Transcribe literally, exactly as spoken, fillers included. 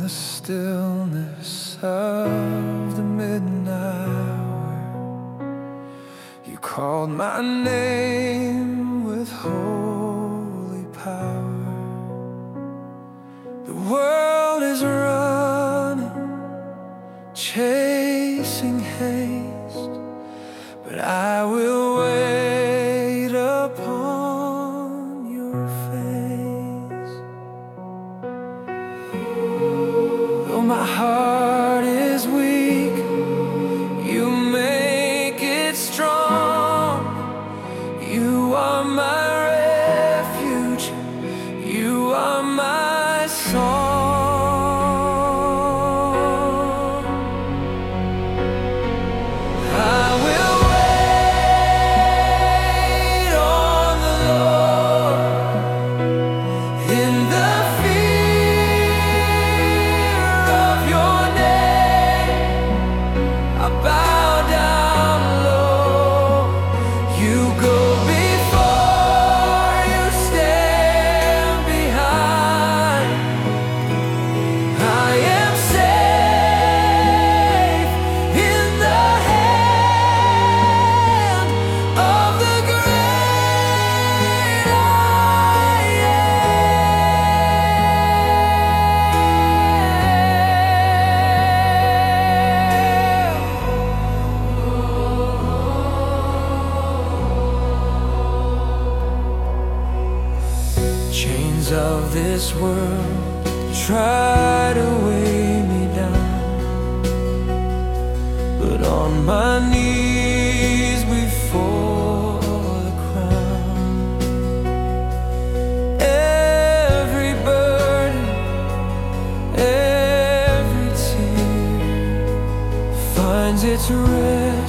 the stillness of the midnight hour, you called my name with holy power. The world is running, chasing haste, but I will wait upon your face. Though my heart is weak, you make it strong. You are my refuge, you are my song. I will wait on the Lord in the fear of your name. I bow down low. You go before, you stand behind. I am safe in the hand of the great I am. Chains of this world try to weigh me down, but on my knees before the crown, every burden, every tear finds its rest